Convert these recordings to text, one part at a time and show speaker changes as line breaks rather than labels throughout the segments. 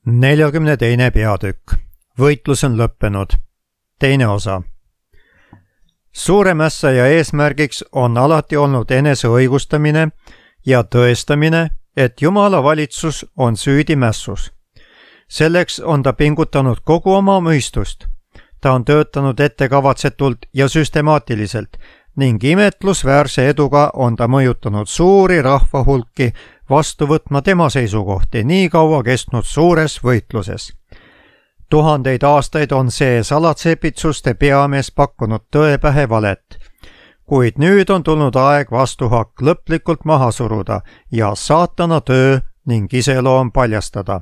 42. peatükk. Võitlus on lõppenud. Teine osa. Suure mässaja eesmärgiks on alati olnud enese õigustamine ja tõestamine, et Jumala valitsus on süüdi mässus. Selleks on ta pingutanud kogu oma mõistust. Ta on töötanud ettekavatsetult ja süstemaatiliselt ning imetlusväärse eduga on ta mõjutanud suuri rahvahulki vastu võtma tema seisukohti nii kaua kestnud suures võitluses. 1000 aastaid on see salatsepitsuste peamees pakkunud tõe pähe valet, kuid nüüd on tulnud aeg vastuhakk lõplikult maha suruda ja saatana töö ning iseloom paljastada.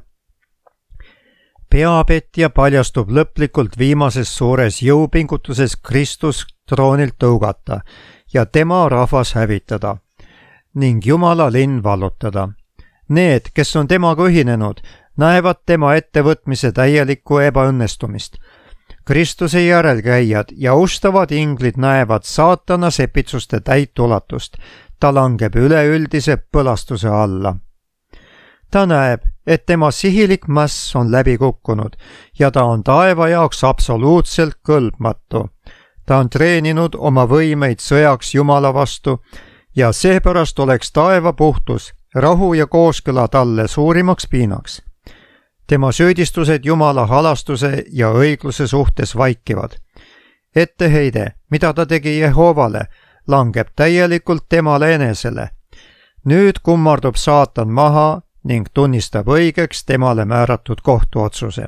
Peapetja paljastub lõplikult viimases suures jõupingutuses Kristus troonilt tõugata ja tema rahvas hävitada ning Jumala linn vallutada. Need, kes on temaga ühinenud, näevad tema ettevõtmise täielikku ebaõnnestumist. Kristuse järelkäijad ja ustavad inglid näevad saatana sepitsuste täit ulatust. Ta langeb üleüldise põlastuse alla. Ta näeb, et tema sihilik mäss on läbi kukkunud ja ta on taeva jaoks absoluutselt kõlbmatu. Ta on treeninud oma võimeid sõjaks Jumala vastu ja seepärast oleks taeva puhtus, rahu ja kooskõla talle suurimaks piinaks. Tema süüdistused Jumala halastuse ja õigluse suhtes vaikivad. Etteheide, mida ta tegi Jehovale, langeb täielikult temale enesele. Nüüd kummardub saatan maha ning tunnistab õigeks temale määratud kohtuotsuse.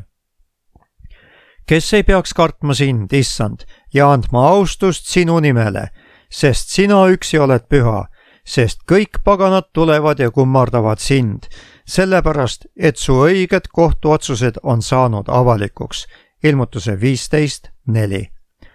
Kes ei peaks kartma sind, issand, ja andma austust sinu nimele, sest sina üksi oled püha, sest kõik paganad tulevad ja kummardavad sind, sellepärast, et su õiged kohtuotsused on saanud avalikuks. Ilmutuse 15:4.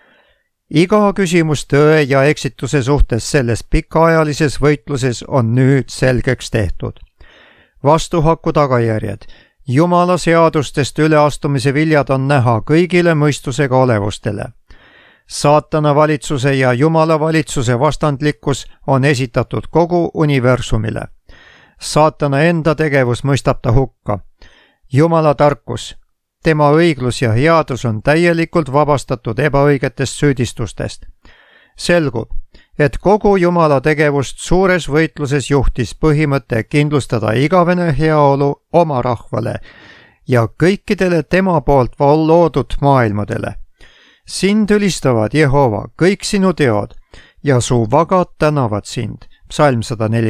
Iga küsimus tõe ja eksituse suhtes selles pikaajalises võitluses on nüüd selgeks tehtud. Vastuhaku tagajärjed, Jumala seadustest üleastumise viljad on näha kõigile mõistusega olevustele. Saatana valitsuse ja Jumala valitsuse vastandlikkus on esitatud kogu universumile. Saatana enda tegevus mõistab ta hukka. Jumala tarkus, tema õiglus ja headus on täielikult vabastatud ebaõigetest süüdistustest. Selgub, et kogu Jumala tegevust suures võitluses juhtis põhimõte kindlustada igavene heaolu oma rahvale ja kõikidele tema poolt loodud maailmadele. Sind ülistavad Jehova kõik sinu teod ja su vagad tänavad sind. Psalm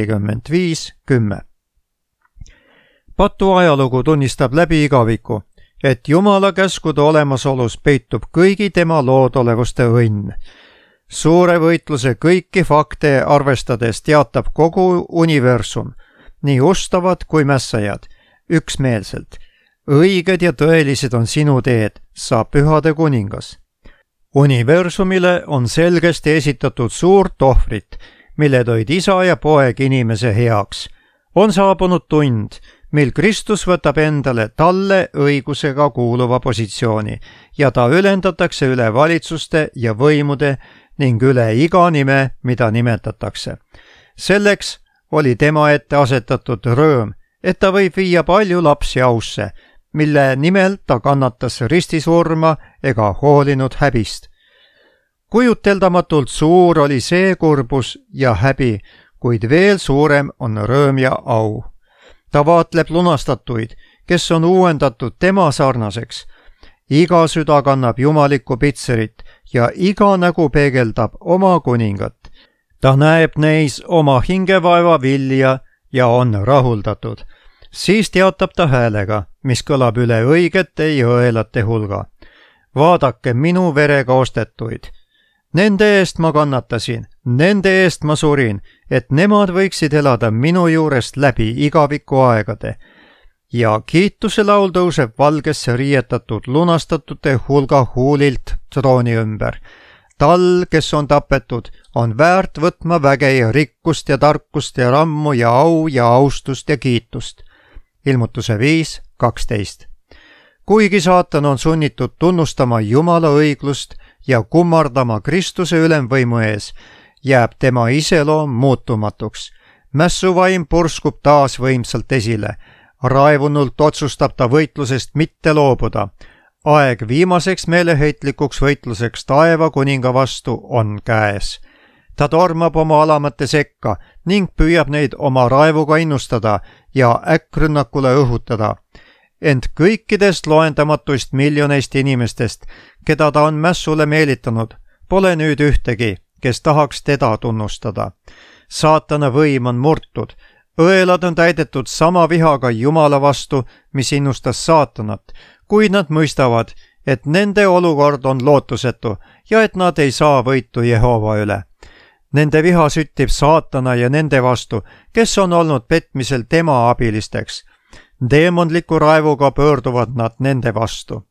145:10. Patu ajalugu tunnistab läbi igaviku, et Jumala käskude olemasolus peitub kõigi tema loodolevuste õnn. Suure võitluse kõiki fakte arvestades teatab kogu universum, nii ustavad kui mässajad, üksmeelselt. Õiged ja tõelised on sinu teed, sa pühade kuningas. Universumile on selgesti esitatud suurt ohvrit, mille tõid isa ja poeg inimese heaks. On saabunud tund, mil Kristus võtab endale talle õigusega kuuluva positsiooni ja ta ülendatakse üle valitsuste ja võimude ning üle iga nime, mida nimetatakse. Selleks oli tema ette asetatud rõõm, et ta võib viia palju lapsi ausse, mille nimel ta kannatas ristisurma ega hoolinud häbist. Kujuteldamatult suur oli see kurbus ja häbi, kuid veel suurem on rõõm ja au. Ta vaatleb lunastatuid, kes on uuendatud tema sarnaseks. Iga süda kannab jumalikku pitserit ja iga nägu peegeldab oma kuningat. Ta näeb neis oma hingevaeva vilja ja on rahuldatud. Siis teatab ta häälega, mis kõlab üle õigete jõelate hulga. Vaadake minu verega ostetuid. Nende eest ma kannatasin, nende eest ma surin, et nemad võiksid elada minu juurest läbi igaviku aegade. Ja kiituse laul tõuseb valgesse riietatud lunastatute hulga huulilt trooni ümber. Tal, kes on tapetud, on väärt võtma väge ja rikkust ja tarkust ja rammu ja au ja austust ja kiitust. Ilmutuse 5:12. Kuigi saatan on sunnitud tunnustama Jumala õiglust ja kummardama Kristuse ülemvõimu ees, jääb tema iseloom muutumatuks. Mässuvaim purskub taas võimsalt esile, raevunult otsustab ta võitlusest mitte loobuda. Aeg viimaseks meeleheitlikuks võitluseks taeva kuninga vastu on käes. Ta tormab oma alamate sekka ning püüab neid oma raevuga innustada ja äkkrünnakule õhutada. Ent kõikidest loendamatuist miljoneist inimestest, keda ta on mässule meelitanud, pole nüüd ühtegi, kes tahaks teda tunnustada. Saatana võim on murtud, õelad on täidetud sama vihaga Jumala vastu, mis innustas saatanat, kuid nad mõistavad, et nende olukord on lootusetu ja et nad ei saa võitu Jehova üle. Nende viha süttib saatana ja nende vastu, kes on olnud petmisel tema abilisteks. Deemonliku raevuga pöörduvad nad nende vastu.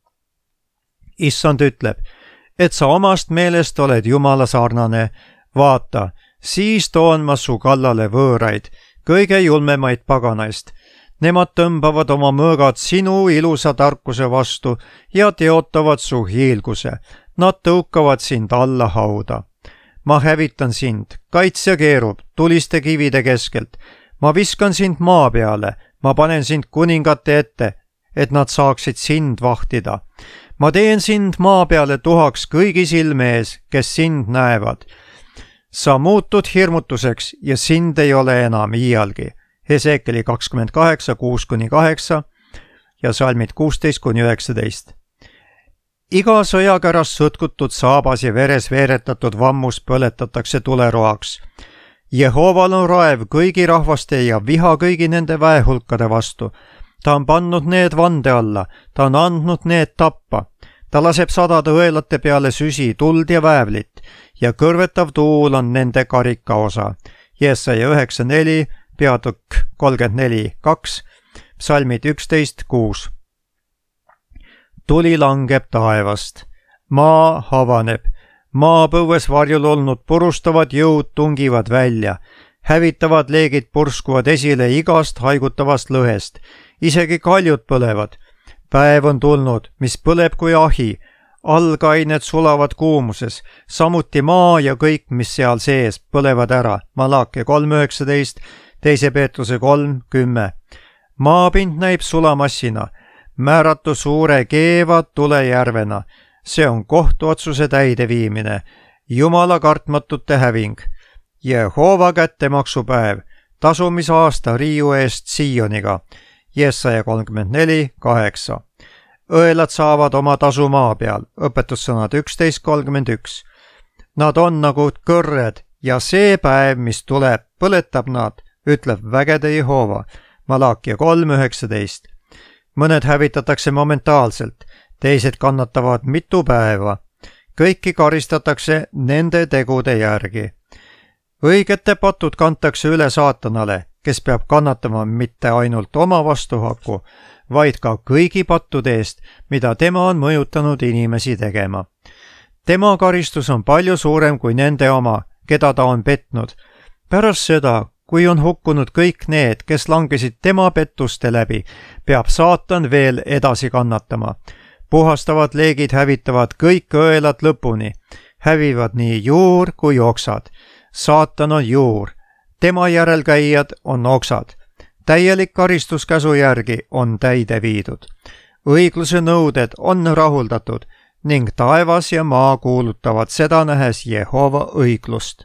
Issand ütleb, et sa omast meelest oled Jumala sarnane. Vaata, siis toon ma su kallale võõraid, kõige julmemaid paganaist. Nemad tõmbavad oma mõõgad sinu ilusa tarkuse vastu ja teotavad su hiilguse. Nad tõukavad sind alla hauda. Ma hävitan sind, kaitsja keerub tuliste kivide keskelt. Ma viskan sind maa peale, ma panen sind kuningate ette, et nad saaksid sind vahtida. Ma teen sind maa peale tuhaks kõigi silme ees, kes sind näevad. Sa muutud hirmutuseks ja sind ei ole enam iialgi. Hesekieli 28, 6-8 ja salmid 16-19. Iga sõjakärast sõtkutud saabas ja veres veeretatud vammus põletatakse tuleroaks. Jehoval on raev kõigi rahvaste ja viha kõigi nende väehulkade vastu. Ta on pannud need vande alla, ta on andnud need tappa. Ta laseb sadade õelate peale süsi, tuld ja väävlit ja kõrvetav tuul on nende karika osa. Jesaja 9.4, peatükk 34.2, psalmid 11.6. Tuli langeb taevast, maa avaneb, maapõues varjul olnud purustavad jõud tungivad välja, hävitavad leegid purskuvad esile igast haigutavast lõhest, isegi kaljud põlevad. Päev on tulnud, mis põleb kui ahi, algained sulavad kuumuses, samuti maa ja kõik, mis seal sees, põlevad ära. Malakia 3.19, 2 Peetruse 3.10. Maapind näib sulamassina, määratu suure keeva tulejärvena. See on kohtuotsuse täideviimine, Jumala kartmatute häving. Jehova kättemaksupäev, tasumisaasta riiu eest Sioniga. Jesaja 34.8. Õelad saavad oma tasu maa peal, õpetussõnad 11.31. Nad on nagu kõrred ja see päev, mis tuleb, põletab nad, ütleb vägede Jehova. Malakia 3.19. Mõned hävitatakse momentaalselt, teised kannatavad mitu päeva. Kõiki karistatakse nende tegude järgi. Õigete patud kantakse üle saatanale, kes peab kannatama mitte ainult oma vastuhaku, vaid ka kõigi pattude eest, mida tema on mõjutanud inimesi tegema. Tema karistus on palju suurem kui nende oma, keda ta on petnud. Pärast seda, kui on hukkunud kõik need, kes langesid tema pettuste läbi, peab saatan veel edasi kannatama. Puhastavad leegid hävitavad kõik õelad lõpuni, hävivad nii juur kui oksad. Saatan on juur, tema järelkäijad on oksad. Täielik karistuskäsu järgi on täide viidud. Õigluse nõuded on rahuldatud ning taevas ja maa kuulutavad seda nähes Jehova õiglust.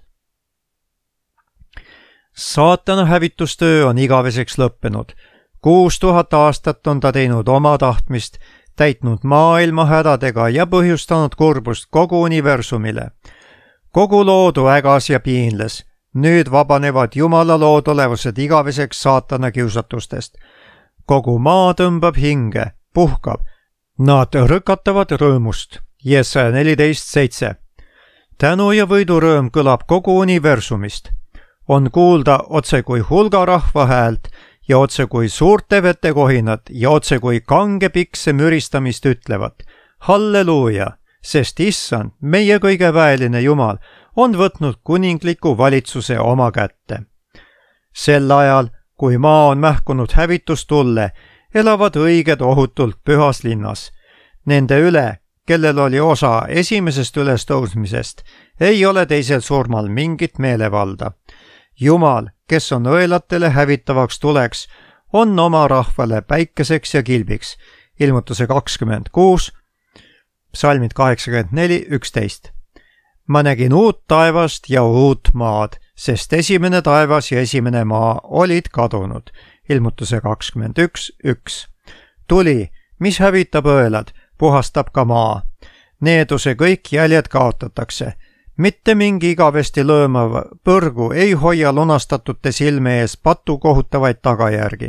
Saatana hävitustöö on igaveseks lõppenud. 6000 aastat on ta teinud oma tahtmist, täitnud maailma hädadega ja põhjustanud kurbust kogu universumile. Kogu loodu ägas ja piinles. Nüüd vabanevad Jumala lood olevused igaveseks saatana kiusatustest. Kogu maa tõmbab hinge, puhkab. Nad rõkatavad rõõmust. Jesaja 14.7. Tänu ja võidurõõm kõlab kogu universumist. On kuulda otse kui hulga rahva häält ja otse kui suurte vete kohinat ja otse kui kange pikse müristamist ütlevat. Halleluuja, sest issand, meie kõige väeline Jumal, on võtnud kuningliku valitsuse oma kätte. Sel ajal, kui maa on mähkunud hävitustulle, elavad õiged ohutult pühas linnas. Nende üle, kellel oli osa esimesest ülestõusmisest, ei ole teisel surmal mingit meelevalda. Jumal, kes on õelatele hävitavaks tuleks, on oma rahvale päikeseks ja kilbiks. Ilmutuse 26, psalmid 84:11. Ma nägin uut taevast ja uut maad, sest esimene taevas ja esimene maa olid kadunud. Ilmutuse 21:1. Tuli, mis hävitab õelad, puhastab ka maa. Needuse kõik jäljed kaotatakse. Mitte mingi igavesti lõõmav põrgu ei hoia lunastatute silme ees patu kohutavaid tagajärgi.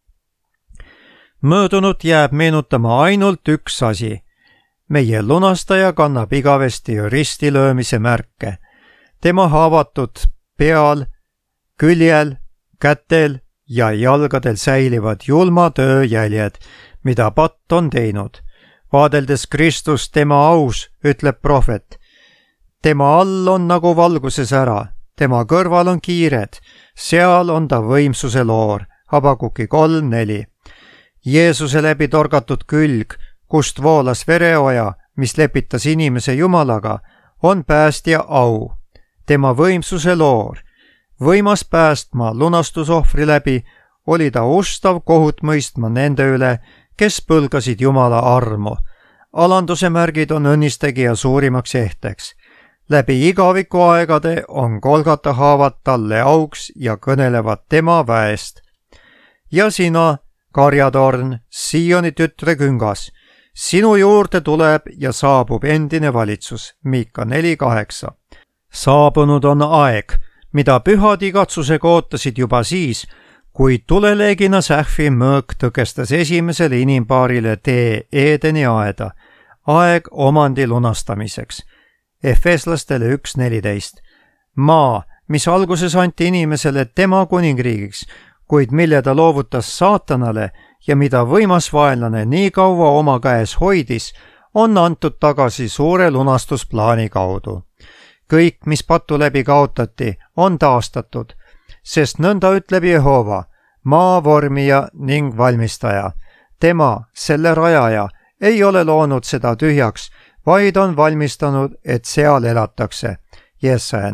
Möödunut jääb meenutama ainult üks asi. Meie lunastaja kannab igavesti ristilöömise märke. Tema haavatud peal, küljel, kätel ja jalgadel säilivad julma töö jäljed, mida patt on teinud. Vaadeldes Kristus tema aus, ütleb prohvet. Tema all on nagu valguses ära, tema kõrval on kiired, seal on ta võimsuse loor. Habakuki 3:4. Jeesuse läbi torgatud külg, kust voolas vereoja, mis lepitas inimese Jumalaga, on päästja au. Tema võimsuse loor. Võimas päästma lunastusohvri läbi oli ta ustav kohut mõistma nende üle, kes põlgasid Jumala armu. Alanduse märgid on õnnistegija suurimaks ehteks. Läbi igaviku aegade on Golgata haavad talle auks ja kõnelevad tema väest. Ja sina, karjatorn, Sioni tütre küngas, sinu juurde tuleb ja saabub endine valitsus. Miika 4:8. Saabunud on aeg, mida pühad igatsusega ootasid juba siis, kui tuleleegina sähvi mõõk tõkestas esimesele inimpaarile tee Eedeni aeda, aeg omandi lunastamiseks. Efeslastele 1:14. Maa, mis alguses anti inimesele tema kuningriigiks, kuid mille ta loovutas saatanale ja mida võimas vaenlane nii kaua oma käes hoidis, on antud tagasi suure lunastusplaani kaudu. Kõik, mis patu läbi kaotati, on taastatud, sest nõnda ütleb Jehova, maa vormija ning valmistaja. Tema, selle rajaja, ei ole loonud seda tühjaks, vaid on valmistanud, et seal elatakse. Jesaja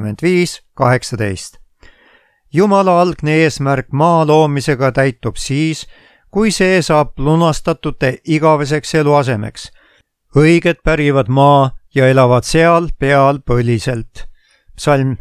45:18. Jumala algne eesmärk maa loomisega täitub siis, kui see saab lunastatute igaveseks eluasemeks. Õiged pärivad maa ja elavad seal peal põliselt. Psalm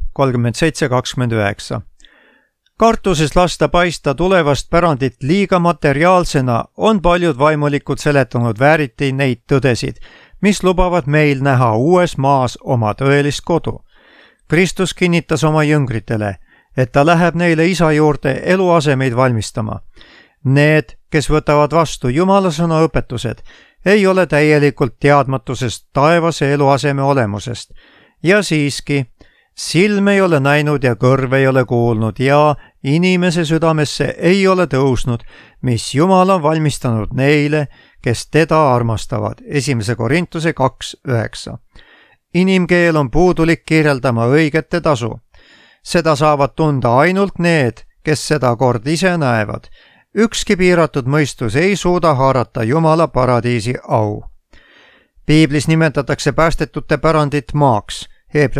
37:29. Kartuses lasta paista tulevast pärandit liiga materiaalsena on paljud vaimulikud seletanud vääriti neid tõdesid, mis lubavad meil näha uues maas oma tõelist kodu. Kristus kinnitas oma jüngritele, et ta läheb neile isa juurde eluasemeid valmistama. Need, kes võtavad vastu Jumala sõna õpetused, ei ole täielikult teadmatusest taevase eluaseme olemusest. Ja siiski, silm ei ole näinud ja kõrv ei ole kuulnud ja inimese südamesse ei ole tõusnud, mis Jumal on valmistanud neile, kes teda armastavad. 1. Korintuse 2:9. Inimkeel on puudulik kirjeldama õigete tasu. Seda saavad tunda ainult need, kes seda kord ise näevad. Ükski piiratud mõistus ei suuda haarata Jumala paradiisi au. Piiblis nimetatakse päästetute pärandit maaks. Hebra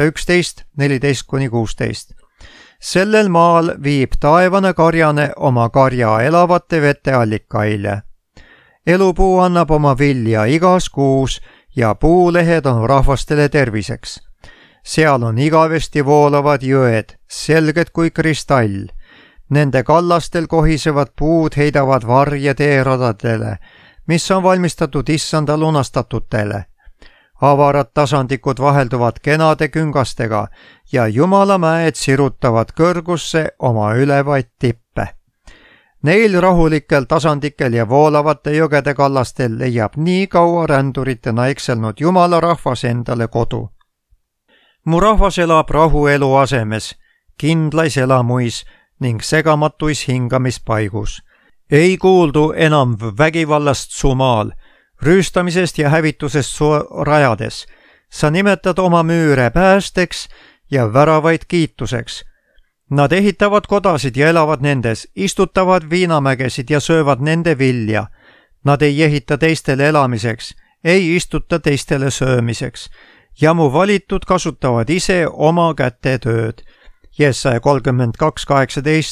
11:14-16. Sellel maal viib taevane karjane oma karja elavate vete allikaile. Elupuu annab oma vilja igas kuus ja puulehed on rahvastele terviseks. Seal on igavesti voolavad jõed, selged kui kristall. Nende kallastel kohisevad puud heidavad varje teeradadele, mis on valmistatud issanda lunastatutele. Avarad tasandikud vahelduvad kenade küngastega ja Jumala mäed sirutavad kõrgusse oma ülevaid tippe. Neil rahulikel tasandikel ja voolavate jõgede kallastel leiab nii kaua ränduritena ekselnud Jumala rahvas endale kodu. Mu rahvas elab rahu eluasemes, kindlais elamuis ning segamatuis hingamispaigus. Ei kuuldu enam vägivallast su maal, rüüstamisest ja hävitusest su rajades. Sa nimetad oma müüre päästeks ja väravaid kiituseks. Nad ehitavad kodasid ja elavad nendes, istutavad viinamägesid ja söövad nende vilja. Nad ei ehita teistele elamiseks, ei istuta teistele söömiseks. Ja mu valitud kasutavad ise oma käte tööd. Jesaja 32:18,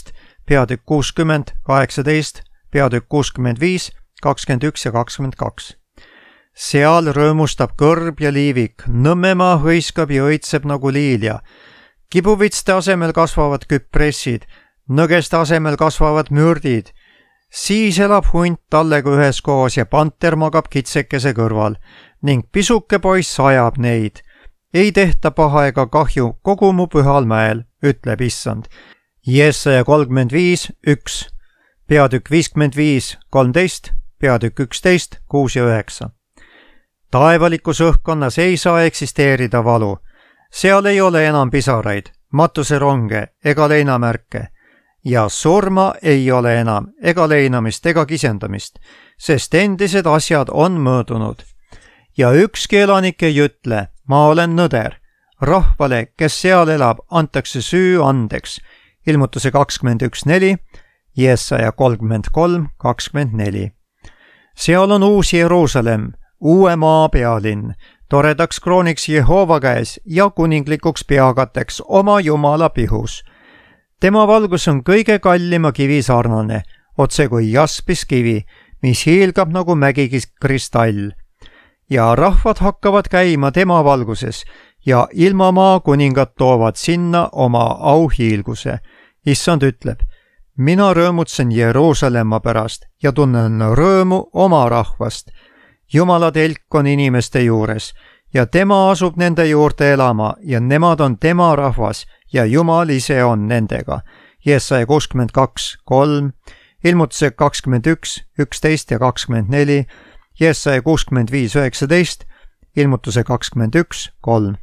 peatükk 60, 18, peatükk 65, 21 ja 22. Seal rõõmustab kõrb ja liivik, Nõmmemaa hõiskab ja õitseb nagu liilja. Kibuvitste asemel kasvavad küpressid, nõgeste asemel kasvavad mürdid. Siis elab hunt tallega üheskoos ja panter magab kitsekese kõrval ning pisuke poiss ajab neid. Ei tehta paha ega kahju kogu mu pühal mäel, ütleb issand. Jesaja 35, 1, peatükk 55, 13, peatükk 11, 6 ja 9. Taevalikus õhkkonnas ei saa eksisteerida valu. Seal ei ole enam pisaraid, matuseronge ega leinamärke. Ja surma ei ole enam ega leinamist ega kisendamist, sest endised asjad on möödunud. Ja ükski elanik ei ütle, ma olen nõder. Rahvale, kes seal elab, antakse süü andeks. Ilmutuse 21.4, Jesaja 33, 24. Seal on uus Jeruusalemm, uue maa pealinn, toredaks krooniks Jehova käes ja kuninglikuks peakateks oma Jumala pihus. Tema valgus on kõige kallima kivi sarnane, otse kui jaspiskivi, mis hiilgab nagu mägikristall. Ja rahvad hakkavad käima tema valguses ja ilmamaa kuningad toovad sinna oma auhiilguse. Issand ütleb, mina rõõmutsen Jeruusalemma pärast ja tunnen rõõmu oma rahvast. Jumala telk on inimeste juures ja tema asub nende juurde elama ja nemad on tema rahvas ja Jumal ise on nendega. Jesaja 62, 3, ilmutuse 21, 11 ja 24, Jesaja 65, 19, ilmutuse 21, 3.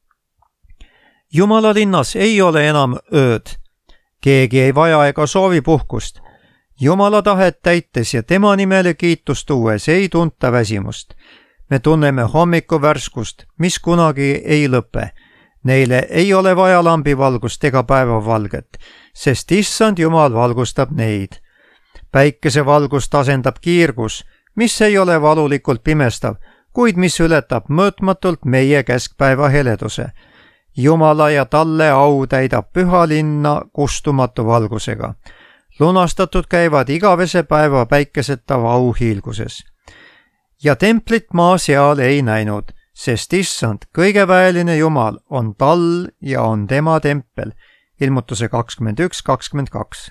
Jumala linnas ei ole enam ööd. Keegi ei vaja ega soovi puhkust. Jumala tahet täites ja tema nimele kiitust tuues ei tunta väsimust. Me tunneme hommikuvärskust, mis kunagi ei lõpe. Neile ei ole vaja lambivalgust ega päevavalget, sest issand Jumal valgustab neid. Päikesevalgust asendab kiirgus, mis ei ole valulikult pimestav, kuid mis ületab mõõtmatult meie keskpäeva heleduse. Jumala ja talle au täidab püha linna kustumatu valgusega. Lunastatud käivad igavese päeva päikeseta auhiilguses. Ja templit maa seal ei näinud, sest issand, kõige väeline Jumal, on tal ja on tema tempel. Ilmutuse 21, 22.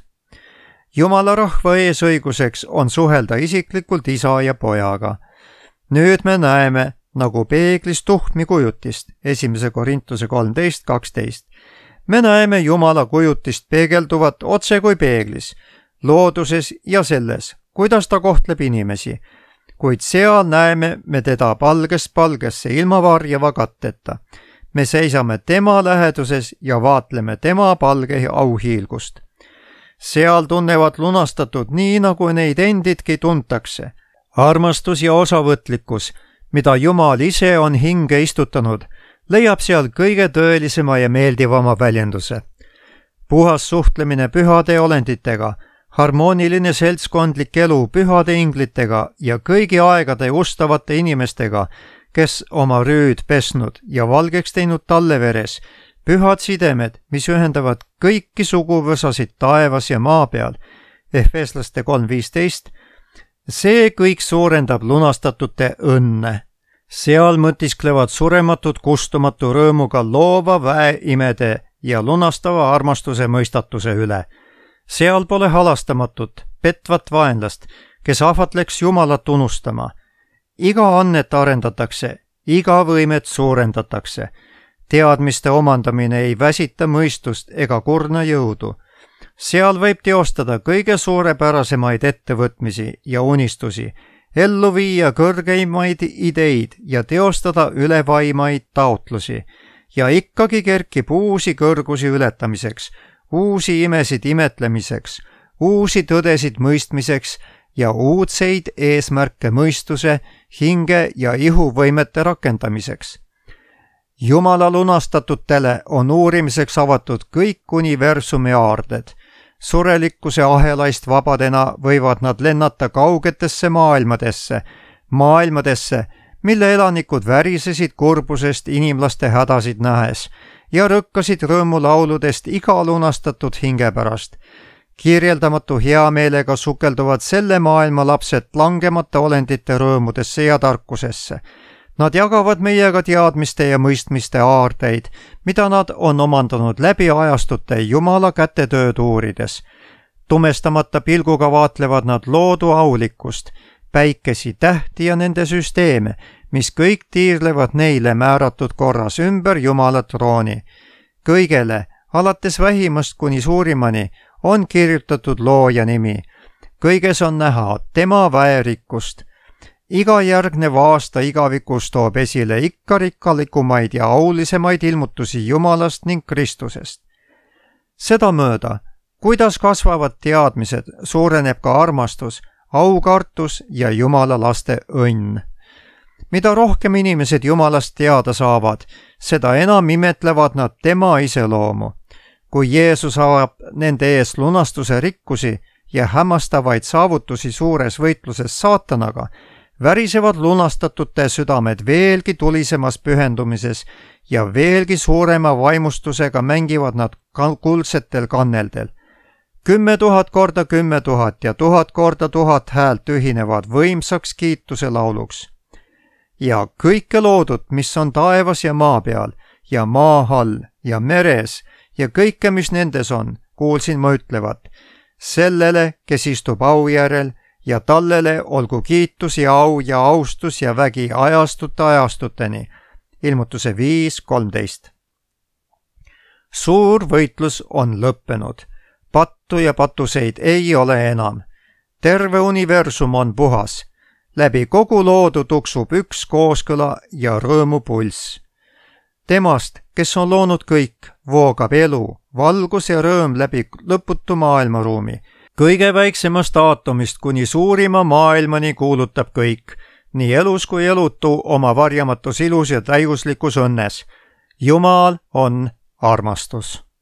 Jumala rahva eesõiguseks on suhelda isiklikult isa ja pojaga. Nüüd me näeme, nagu peeglis tuhtmi kujutist, 1. Korintuse 13, 12. Me näeme Jumala kujutist peegelduvat otse kui peeglis, looduses ja selles, kuidas ta kohtleb inimesi, kuid seal näeme me teda palgest palgesse ilma varjava katteta. Me seisame tema läheduses ja vaatleme tema palge auhiilgust. Seal tunnevad lunastatud nii, nagu neid endidki tuntakse. Armastus ja osavõtlikkus, mida Jumal ise on hinge istutanud, leiab seal kõige tõelisema ja meeldivama väljenduse. Puhas suhtlemine pühade olenditega, harmooniline seltskondlik elu pühade inglitega ja kõigi aegade ustavate inimestega, kes oma rüüd pesnud ja valgeks teinud talle veres, pühad sidemed, mis ühendavad kõiki suguvõsasid taevas ja maa peal, Efeslaste 3.15, see kõik suurendab lunastatute õnne. Seal mõtisklevad surematud kustumatu rõõmuga loova väeimede ja lunastava armastuse mõistatuse üle. Seal pole halastamatut, petvat vaenlast, kes ahvatleks Jumalat unustama. Iga annet arendatakse, iga võimet suurendatakse. Teadmiste omandamine ei väsita mõistust ega kurna jõudu. Seal võib teostada kõige suurepärasemaid ettevõtmisi ja unistusi, ellu viia kõrgeimaid ideid ja teostada ülevaimaid taotlusi. Ja ikkagi kerkib uusi kõrgusi ületamiseks, uusi imesid imetlemiseks, uusi tõdesid mõistmiseks ja uudseid eesmärke mõistuse, hinge ja ihuvõimete rakendamiseks. Jumala lunastatutele on uurimiseks avatud kõik universumi aarded. Surelikkuse ahelaist vabadena võivad nad lennata kaugetesse maailmadesse, mille elanikud värisesid kurbusest inimlaste hädasid nähes ja rõkkasid rõõmulauludest iga lunastatud hinge pärast. kirjeldamatu heameelega sukelduvad selle maailma lapsed langemata olendite rõõmudesse ja tarkusesse. Nad jagavad meiega teadmiste ja mõistmiste aardeid, mida nad on omandanud läbi ajastute Jumala kätetööd uurides. Tumestamata pilguga vaatlevad nad loodu aulikkust, päikesi, tähti ja nende süsteeme, mis kõik tiirlevad neile määratud korras ümber Jumala trooni. Kõigele, alates vähimast kuni suurimani, on kirjutatud looja nimi. Kõiges on näha tema väerikkust. Iga järgnev aasta igavikus toob esile ikka rikkalikumaid ja aulisemaid ilmutusi Jumalast ning Kristusest. Sedamööda, kuidas kasvavad teadmised, suureneb ka armastus, aukartus ja Jumala laste õnn. Mida rohkem inimesed Jumalast teada saavad, seda enam imetlevad nad tema iseloomu. Kui Jeesus avab nende ees lunastuse rikkusi ja hämmastavaid saavutusi suures võitluses saatanaga, värisevad lunastatute südamed veelgi tulisemas pühendumises ja veelgi suurema vaimustusega mängivad nad kuldsetel kanneldel. 10 000 korda 10 000 ja 1000 korda 1000 häält ühinevad võimsaks kiituse lauluks. Ja kõike loodut, mis on taevas ja maa peal ja maa all ja meres ja kõike, mis nendes on, kuulsin ma ütlevat, sellele, kes istub au järel, ja tallele olgu kiitus ja au ja austus ja vägi ajastute ajastuteni. Ilmutuse 5:13. Suur võitlus on lõppenud. Pattu ja patuseid ei ole enam. Terve universum on puhas. Läbi kogu loodu tuksub üks kooskõla ja rõõmu pulss. Temast, kes on loonud kõik, voogab elu, valgus ja rõõm läbi lõputu maailmaruumi. Kõige väiksemast aatomist kuni suurima maailmani kuulutab kõik, nii elus kui elutu oma varjamatus ilus ja täiuslikus õnnes. Jumal on armastus.